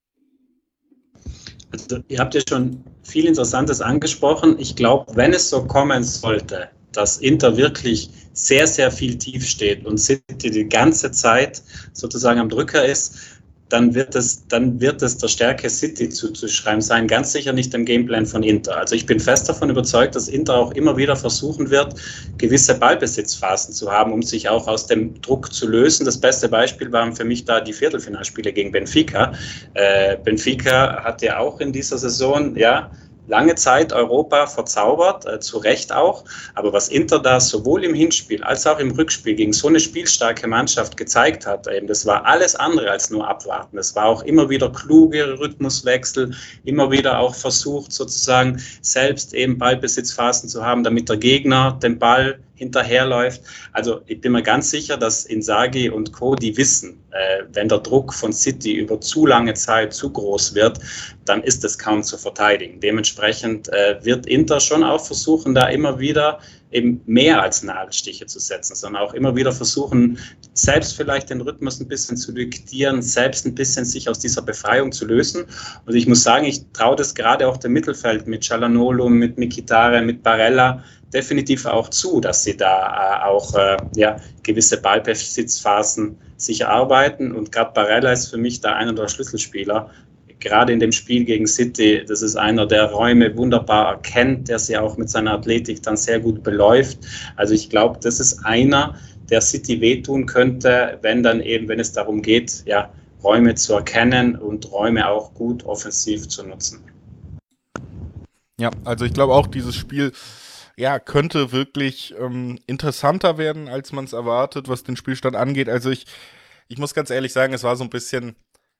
Also, ihr habt ja schon viel Interessantes angesprochen. Ich glaube, wenn es so kommen sollte, dass Inter wirklich sehr, sehr viel tief steht und City die ganze Zeit sozusagen am Drücker ist, dann wird es, dann wird es der Stärke City zuzuschreiben sein, ganz sicher nicht dem Gameplan von Inter. Also ich bin fest davon überzeugt, dass Inter auch immer wieder versuchen wird, gewisse Ballbesitzphasen zu haben, um sich auch aus dem Druck zu lösen. Das beste Beispiel waren für mich da die Viertelfinalspiele gegen Benfica. Äh, Benfica hat ja auch in dieser Saison, ja, lange Zeit Europa verzaubert, äh, zu Recht auch. Aber was Inter da sowohl im Hinspiel als auch im Rückspiel gegen so eine spielstarke Mannschaft gezeigt hat, eben, das war alles andere als nur abwarten. Es war auch immer wieder kluge Rhythmuswechsel, immer wieder auch versucht, sozusagen selbst eben Ballbesitzphasen zu haben, damit der Gegner den Ball hinterherläuft. Also ich bin mir ganz sicher, dass Inzaghi und Co., die wissen, äh, wenn der Druck von City über zu lange Zeit zu groß wird, dann ist es kaum zu verteidigen. Dementsprechend äh, wird Inter schon auch versuchen, da immer wieder eben mehr als Nadelstiche zu setzen, sondern auch immer wieder versuchen, selbst vielleicht den Rhythmus ein bisschen zu diktieren, selbst ein bisschen sich aus dieser Befreiung zu lösen. Und ich muss sagen, ich traue das gerade auch dem Mittelfeld mit Çalhanoğlu, mit Mkhitaryan, mit Barella definitiv auch zu, dass sie da äh, auch äh, ja, gewisse Ballbesitzphasen sich erarbeiten. Und gerade Barella ist für mich da einer der Schlüsselspieler. Gerade in dem Spiel gegen City, das ist einer, der Räume wunderbar erkennt, der sie auch mit seiner Athletik dann sehr gut beläuft. Also ich glaube, das ist einer, der City wehtun könnte, wenn dann eben, wenn es darum geht, ja, Räume zu erkennen und Räume auch gut offensiv zu nutzen. Ja, also ich glaube auch, dieses Spiel ja, könnte wirklich ähm, interessanter werden, als man es erwartet, was den Spielstand angeht. Also ich, ich muss ganz ehrlich sagen, es war so ein bisschen,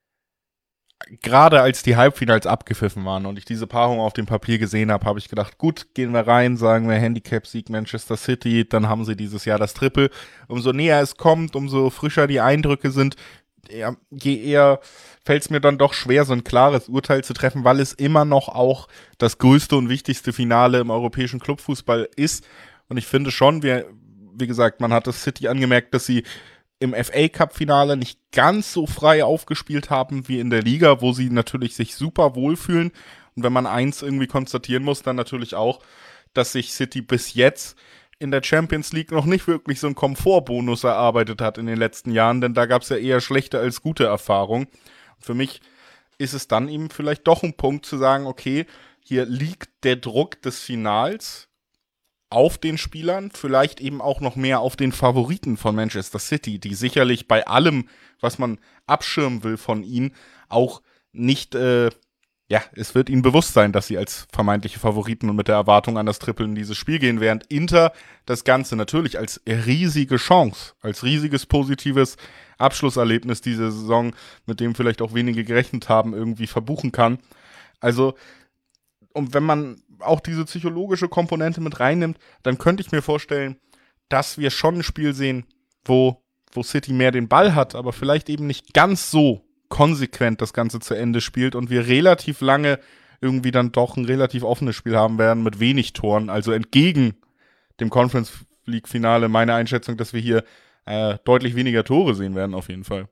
gerade als die Halbfinals abgepfiffen waren und ich diese Paarung auf dem Papier gesehen habe, habe ich gedacht, gut, gehen wir rein, sagen wir Handicap-Sieg Manchester City, dann haben sie dieses Jahr das Triple. Umso näher es kommt, umso frischer die Eindrücke sind, ja, je eher fällt es mir dann doch schwer, so ein klares Urteil zu treffen, weil es immer noch auch das größte und wichtigste Finale im europäischen Clubfußball ist. Und ich finde schon, wie, wie gesagt, man hat das City angemerkt, dass sie im F A-Cup-Finale nicht ganz so frei aufgespielt haben wie in der Liga, wo sie natürlich sich super wohlfühlen. Und wenn man eins irgendwie konstatieren muss, dann natürlich auch, dass sich City bis jetzt in der Champions League noch nicht wirklich so einen Komfortbonus erarbeitet hat in den letzten Jahren, denn da gab es ja eher schlechte als gute Erfahrungen. Für mich ist es dann eben vielleicht doch ein Punkt zu sagen, okay, hier liegt der Druck des Finals auf den Spielern, vielleicht eben auch noch mehr auf den Favoriten von Manchester City, die sicherlich bei allem, was man abschirmen will von ihnen, auch nicht, äh, ja, es wird ihnen bewusst sein, dass sie als vermeintliche Favoriten und mit der Erwartung an das Triple in dieses Spiel gehen, während Inter das Ganze natürlich als riesige Chance, als riesiges positives Abschlusserlebnis diese Saison, mit dem vielleicht auch wenige gerechnet haben, irgendwie verbuchen kann. Also, und wenn man auch diese psychologische Komponente mit reinnimmt, dann könnte ich mir vorstellen, dass wir schon ein Spiel sehen, wo, wo City mehr den Ball hat, aber vielleicht eben nicht ganz so konsequent das Ganze zu Ende spielt und wir relativ lange irgendwie dann doch ein relativ offenes Spiel haben werden mit wenig Toren, also entgegen dem Conference League Finale meine Einschätzung, dass wir hier äh, deutlich weniger Tore sehen werden auf jeden Fall.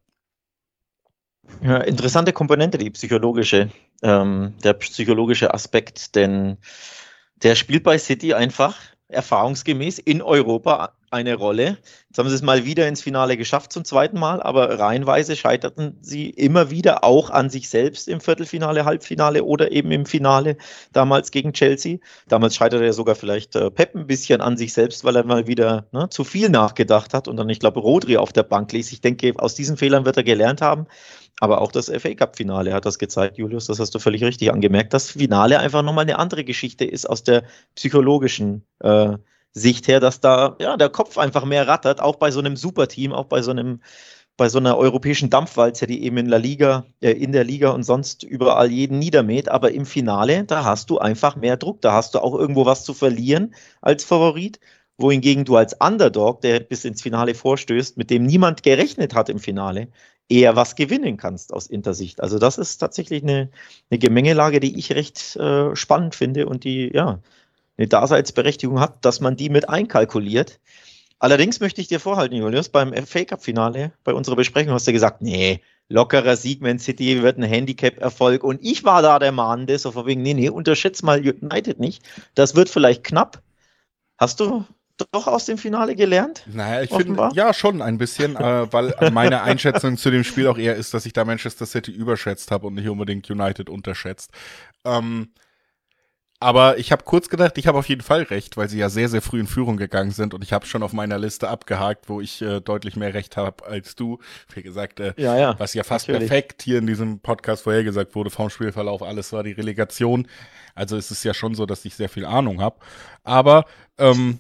Ja, interessante Komponente, die psychologische, ähm, der psychologische Aspekt, denn der spielt bei City einfach erfahrungsgemäß in Europa eine Rolle. Jetzt haben sie es mal wieder ins Finale geschafft zum zweiten Mal, aber reihenweise scheiterten sie immer wieder auch an sich selbst im Viertelfinale, Halbfinale oder eben im Finale damals gegen Chelsea. Damals scheiterte er sogar vielleicht äh, Pep ein bisschen an sich selbst, weil er mal wieder ne, zu viel nachgedacht hat und dann, ich glaube, Rodri auf der Bank ließ. Ich denke, aus diesen Fehlern wird er gelernt haben. Aber auch das F A Cup Finale hat das gezeigt, Julius, das hast du völlig richtig angemerkt. Das Finale einfach nochmal eine andere Geschichte ist aus der psychologischen äh, Sicht her, dass da ja der Kopf einfach mehr rattert, auch bei so einem Superteam, auch bei so einem bei so einer europäischen Dampfwalze, die eben in der Liga, äh, in der Liga und sonst überall jeden niedermäht. Aber im Finale, da hast du einfach mehr Druck, da hast du auch irgendwo was zu verlieren als Favorit, wohingegen du als Underdog, der bis ins Finale vorstößt, mit dem niemand gerechnet hat im Finale, eher was gewinnen kannst aus Intersicht. Also das ist tatsächlich eine, eine Gemengelage, die ich recht äh, spannend finde und die ja eine Daseinsberechtigung hat, dass man die mit einkalkuliert. Allerdings möchte ich dir vorhalten, Julius, beim F A Cup Finale, bei unserer Besprechung hast du gesagt, nee, lockerer Sieg, Man City wird ein Handicap-Erfolg und ich war da der Mahnende, so von wegen, nee, nee, unterschätzt mal United nicht, das wird vielleicht knapp. Hast du doch aus dem Finale gelernt? Naja, ich finde, ja, schon ein bisschen, äh, weil meine Einschätzung zu dem Spiel auch eher ist, dass ich da Manchester City überschätzt habe und nicht unbedingt United unterschätzt. Ähm, aber ich habe kurz gedacht, ich habe auf jeden Fall recht, weil sie ja sehr, sehr früh in Führung gegangen sind und ich habe schon auf meiner Liste abgehakt, wo ich äh, deutlich mehr Recht habe als du. Wie gesagt, äh, ja, ja, was ja fast natürlich. perfekt hier in diesem Podcast vorhergesagt wurde vom Spielverlauf, alles war die Relegation. Also es ist ja schon so, dass ich sehr viel Ahnung habe. Aber ähm,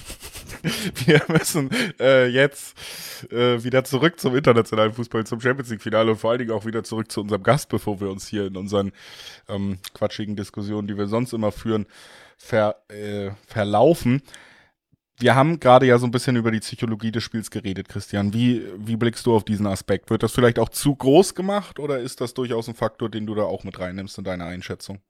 wir müssen äh, jetzt äh, wieder zurück zum internationalen Fußball, zum Champions-League-Finale und vor allen Dingen auch wieder zurück zu unserem Gast, bevor wir uns hier in unseren ähm, quatschigen Diskussionen, die wir sonst immer führen, ver, äh, verlaufen. Wir haben gerade ja so ein bisschen über die Psychologie des Spiels geredet, Christian. Wie, wie blickst du auf diesen Aspekt? Wird das vielleicht auch zu groß gemacht oder ist das durchaus ein Faktor, den du da auch mit reinnimmst in deine Einschätzung?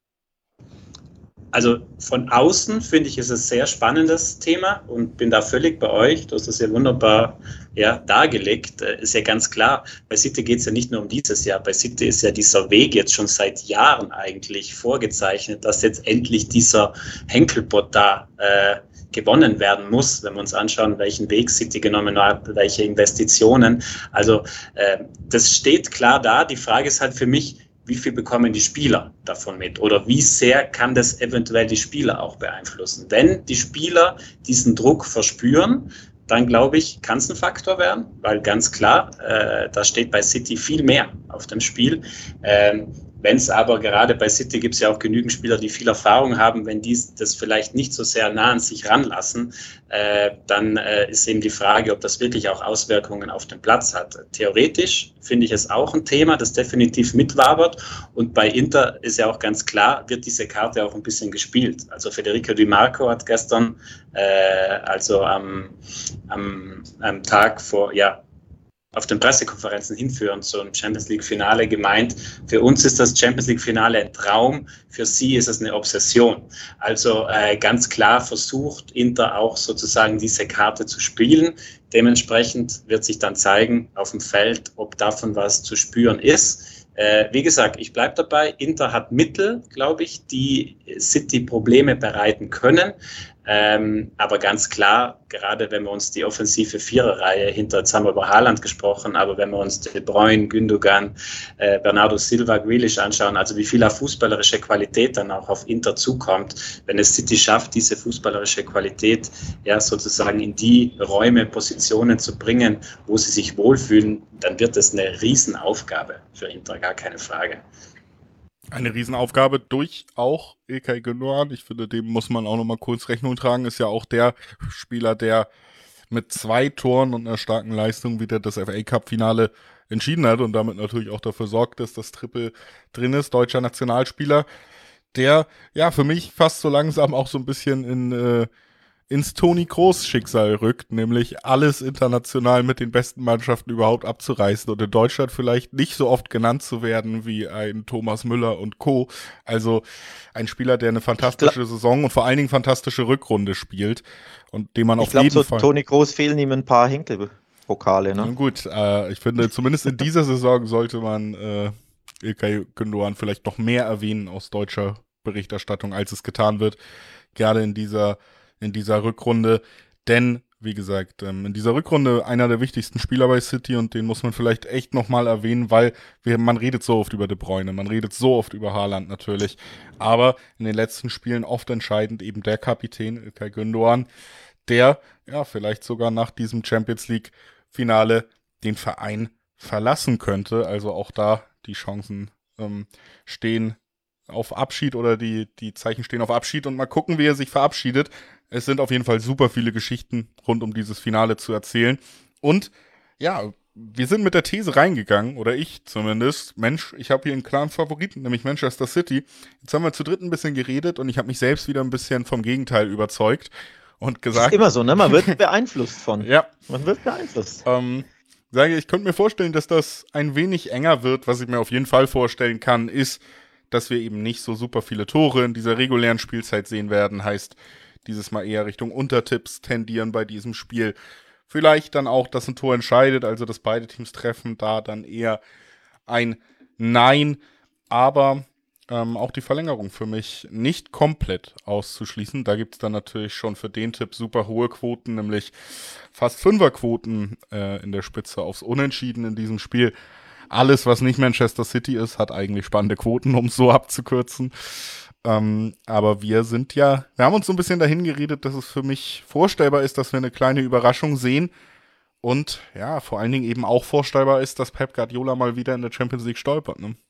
Also von außen finde ich, ist es ein sehr spannendes Thema und bin da völlig bei euch. Du hast das ja wunderbar ja, dargelegt. Ist ja ganz klar, bei City geht es ja nicht nur um dieses Jahr. Bei City ist ja dieser Weg jetzt schon seit Jahren eigentlich vorgezeichnet, dass jetzt endlich dieser Henkelpott da äh, gewonnen werden muss, wenn wir uns anschauen, welchen Weg City genommen hat, welche Investitionen. Also äh, das steht klar da. Die Frage ist halt für mich, wie viel bekommen die Spieler davon mit oder wie sehr kann das eventuell die Spieler auch beeinflussen. Wenn die Spieler diesen Druck verspüren, dann glaube ich, kann es ein Faktor werden, weil ganz klar, äh, da steht bei City viel mehr auf dem Spiel. Ähm, Wenn es aber gerade bei City gibt es ja auch genügend Spieler, die viel Erfahrung haben, wenn die das vielleicht nicht so sehr nah an sich ranlassen, äh, dann äh, ist eben die Frage, ob das wirklich auch Auswirkungen auf den Platz hat. Theoretisch finde ich es auch ein Thema, das definitiv mitwabert und bei Inter ist ja auch ganz klar, wird diese Karte auch ein bisschen gespielt. Also Federico Di Marco hat gestern, äh, also am, am, am Tag vor, ja, auf den Pressekonferenzen hinführen zum Champions-League-Finale gemeint, für uns ist das Champions-League-Finale ein Traum, für sie ist es eine Obsession. Also äh, ganz klar versucht Inter auch sozusagen diese Karte zu spielen. Dementsprechend wird sich dann zeigen auf dem Feld, ob davon was zu spüren ist. Äh, wie gesagt, ich bleibe dabei, Inter hat Mittel, glaube ich, die City Probleme bereiten können. Ähm, aber ganz klar, gerade wenn wir uns die offensive Viererreihe hinter, jetzt haben wir über Haaland gesprochen, aber wenn wir uns De Bruyne, Gündogan, äh, Bernardo Silva, Grealish anschauen, also wie viel fußballerische Qualität dann auch auf Inter zukommt, wenn es City schafft, diese fußballerische Qualität ja sozusagen in die Räume, Positionen zu bringen, wo sie sich wohlfühlen, dann wird es eine Riesenaufgabe für Inter, gar keine Frage. Eine Riesenaufgabe durch auch İlkay Gündoğan. Ich finde, dem muss man auch nochmal kurz Rechnung tragen. Ist ja auch der Spieler, der mit zwei Toren und einer starken Leistung wieder das F A Cup Finale entschieden hat und damit natürlich auch dafür sorgt, dass das Triple drin ist. Deutscher Nationalspieler, der ja für mich fast so langsam auch so ein bisschen in äh, ins Toni Kroos Schicksal rückt, nämlich alles international mit den besten Mannschaften überhaupt abzureißen und in Deutschland vielleicht nicht so oft genannt zu werden wie ein Thomas Müller und Co. Also ein Spieler, der eine fantastische Saison und vor allen Dingen fantastische Rückrunde spielt und dem man auf glaub, jeden so Fall... Toni Kroos fehlen ihm ein paar Henkelpokale, ne? Na gut, äh, ich finde, zumindest in dieser Saison sollte man äh, İlkay Gündoğan vielleicht noch mehr erwähnen aus deutscher Berichterstattung, als es getan wird. Gerade in dieser in dieser Rückrunde, denn wie gesagt, in dieser Rückrunde einer der wichtigsten Spieler bei City und den muss man vielleicht echt nochmal erwähnen, weil wir, man redet so oft über De Bruyne, man redet so oft über Haaland natürlich, aber in den letzten Spielen oft entscheidend eben der Kapitän Ilkay Gündoğan, der ja vielleicht sogar nach diesem Champions League Finale den Verein verlassen könnte, also auch da die Chancen ähm, stehen auf Abschied oder die, die Zeichen stehen auf Abschied und mal gucken, wie er sich verabschiedet. Es sind auf jeden Fall super viele Geschichten rund um dieses Finale zu erzählen. Und ja, wir sind mit der These reingegangen, oder ich zumindest, Mensch, ich habe hier einen klaren Favoriten, nämlich Manchester City. Jetzt haben wir zu dritt ein bisschen geredet und ich habe mich selbst wieder ein bisschen vom Gegenteil überzeugt und gesagt... Das ist immer so, ne? Man wird beeinflusst von. Ja. Man wird beeinflusst. Ähm, sage ich, könnte mir vorstellen, dass das ein wenig enger wird. Was ich mir auf jeden Fall vorstellen kann, ist, dass wir eben nicht so super viele Tore in dieser regulären Spielzeit sehen werden. Heißt, dieses Mal eher Richtung Untertipps tendieren bei diesem Spiel. Vielleicht dann auch, dass ein Tor entscheidet, also dass beide Teams treffen, da dann eher ein Nein. Aber ähm, auch die Verlängerung für mich nicht komplett auszuschließen. Da gibt es dann natürlich schon für den Tipp super hohe Quoten, nämlich fast Fünferquoten äh, in der Spitze aufs Unentschieden in diesem Spiel. Alles, was nicht Manchester City ist, hat eigentlich spannende Quoten, um es so abzukürzen. Ähm, aber wir sind ja, wir haben uns so ein bisschen dahin geredet, dass es für mich vorstellbar ist, dass wir eine kleine Überraschung sehen. Und ja, vor allen Dingen eben auch vorstellbar ist, dass Pep Guardiola mal wieder in der Champions League stolpert, ne?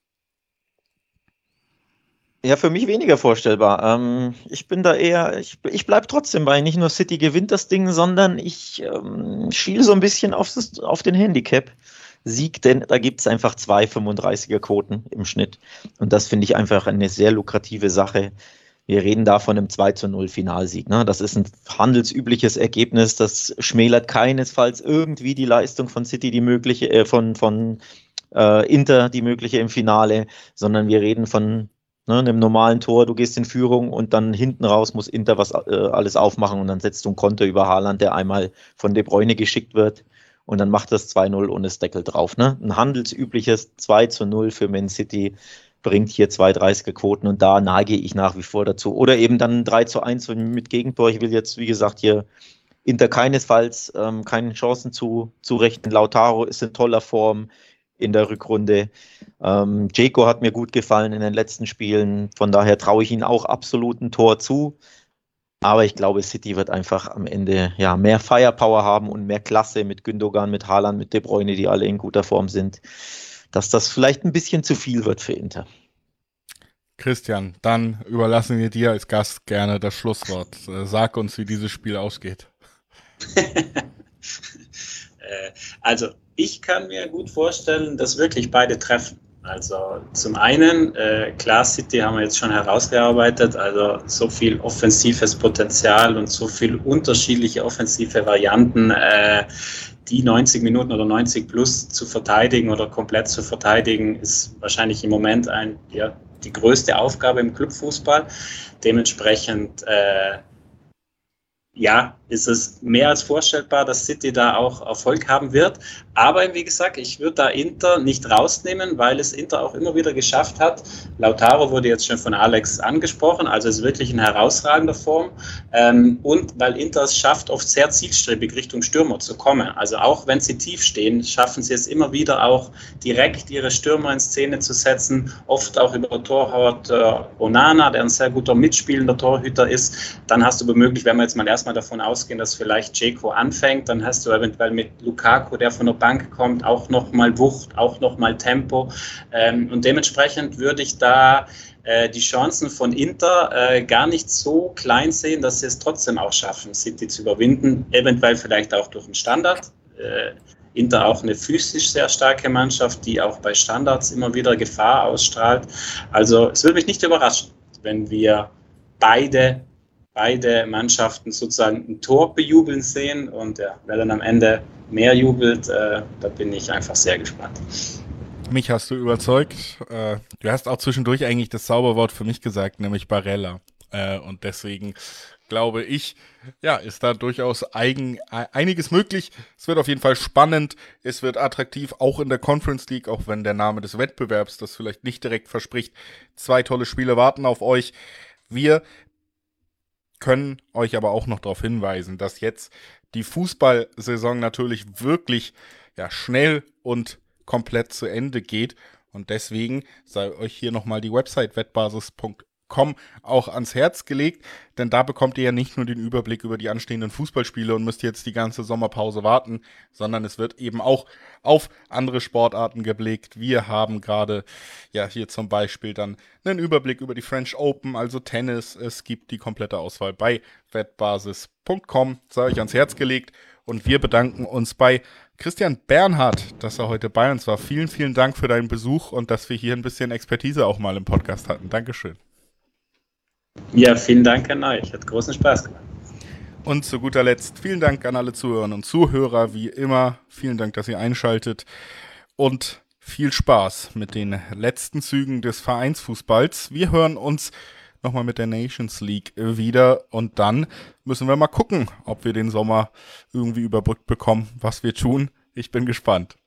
Ja, für mich weniger vorstellbar. Ähm, ich bin da eher, ich, ich bleibe trotzdem bei, nicht nur City gewinnt das Ding, sondern ich ähm, schiele so ein bisschen auf, das, auf den Handicap. Sieg, denn da gibt es einfach zwei fünfunddreißiger Quoten im Schnitt. Und das finde ich einfach eine sehr lukrative Sache. Wir reden da von einem zwei zu null Finalsieg. Ne? Das ist ein handelsübliches Ergebnis. Das schmälert keinesfalls irgendwie die Leistung von City, die mögliche, äh, von, von äh, Inter, die mögliche im Finale, sondern wir reden von ne, einem normalen Tor. Du gehst in Führung und dann hinten raus muss Inter was äh, alles aufmachen und dann setzt du einen Konter über Haaland, der einmal von De Bruyne geschickt wird. Und dann macht das zwei null und ist Deckel drauf. Ne? Ein handelsübliches zwei zu null für Man City bringt hier zwei dreißiger Quoten und da neige ich nach wie vor dazu. Oder eben dann drei zu eins mit Gegentor. Ich will jetzt, wie gesagt, hier Inter keinesfalls ähm, keine Chancen zu, zu rechnen. Lautaro ist in toller Form in der Rückrunde. Ähm, Dzeko hat mir gut gefallen in den letzten Spielen. Von daher traue ich ihm auch absolut ein Tor zu. Aber ich glaube, City wird einfach am Ende ja mehr Firepower haben und mehr Klasse mit Gündoğan, mit Haaland, mit De Bruyne, die alle in guter Form sind, dass das vielleicht ein bisschen zu viel wird für Inter. Christian, dann überlassen wir dir als Gast gerne das Schlusswort. Sag uns, wie dieses Spiel ausgeht. Also, ich kann mir gut vorstellen, dass wirklich beide treffen. Also zum einen, äh, klar, City haben wir jetzt schon herausgearbeitet, also so viel offensives Potenzial und so viel unterschiedliche offensive Varianten, äh, die neunzig Minuten oder neunzig plus zu verteidigen oder komplett zu verteidigen, ist wahrscheinlich im Moment ein, ja, die größte Aufgabe im Clubfußball. Dementsprechend äh, ja, ist es mehr als vorstellbar, dass City da auch Erfolg haben wird. Aber wie gesagt, ich würde da Inter nicht rausnehmen, weil es Inter auch immer wieder geschafft hat. Lautaro wurde jetzt schon von Alex angesprochen, also ist wirklich in herausragender Form. Ähm, und weil Inter es schafft, oft sehr zielstrebig Richtung Stürmer zu kommen. Also auch wenn sie tief stehen, schaffen sie es immer wieder auch direkt ihre Stürmer in Szene zu setzen. Oft auch über Torwart äh, Onana, der ein sehr guter mitspielender Torhüter ist. Dann hast du womöglich, wenn wir jetzt mal erstmal davon ausgehen, dass vielleicht Dzeko anfängt, dann hast du eventuell mit Lukaku, der von der Bank kommt, auch nochmal Wucht, auch nochmal Tempo. Ähm, und dementsprechend würde ich da äh, die Chancen von Inter äh, gar nicht so klein sehen, dass sie es trotzdem auch schaffen, City zu überwinden. Eventuell vielleicht auch durch einen Standard. Äh, Inter auch eine physisch sehr starke Mannschaft, die auch bei Standards immer wieder Gefahr ausstrahlt. Also es würde mich nicht überraschen, wenn wir beide beide Mannschaften sozusagen ein Tor bejubeln sehen und ja, wer dann am Ende mehr jubelt, äh, da bin ich einfach sehr gespannt. Mich hast du überzeugt. Äh, du hast auch zwischendurch eigentlich das Zauberwort für mich gesagt, nämlich Barella. Äh, und deswegen glaube ich, ja, ist da durchaus eigen, einiges möglich. Es wird auf jeden Fall spannend. Es wird attraktiv, auch in der Conference League, auch wenn der Name des Wettbewerbs das vielleicht nicht direkt verspricht. Zwei tolle Spiele warten auf euch. Wir können euch aber auch noch darauf hinweisen, dass jetzt die Fußballsaison natürlich wirklich ja, schnell und komplett zu Ende geht. Und deswegen sei euch hier nochmal die Website wettbasis punkt com auch ans Herz gelegt, denn da bekommt ihr ja nicht nur den Überblick über die anstehenden Fußballspiele und müsst jetzt die ganze Sommerpause warten, sondern es wird eben auch auf andere Sportarten geblickt. Wir haben gerade ja hier zum Beispiel dann einen Überblick über die French Open, also Tennis. Es gibt die komplette Auswahl bei wettbasis punkt com, sei euch ans Herz gelegt. Und wir bedanken uns bei Christian Bernhard, dass er heute bei uns war. Vielen, vielen Dank für deinen Besuch und dass wir hier ein bisschen Expertise auch mal im Podcast hatten. Dankeschön. Ja, vielen Dank an euch. Hat großen Spaß gemacht. Und zu guter Letzt vielen Dank an alle Zuhörerinnen und Zuhörer, wie immer. Vielen Dank, dass ihr einschaltet und viel Spaß mit den letzten Zügen des Vereinsfußballs. Wir hören uns nochmal mit der Nations League wieder und dann müssen wir mal gucken, ob wir den Sommer irgendwie überbrückt bekommen, was wir tun. Ich bin gespannt.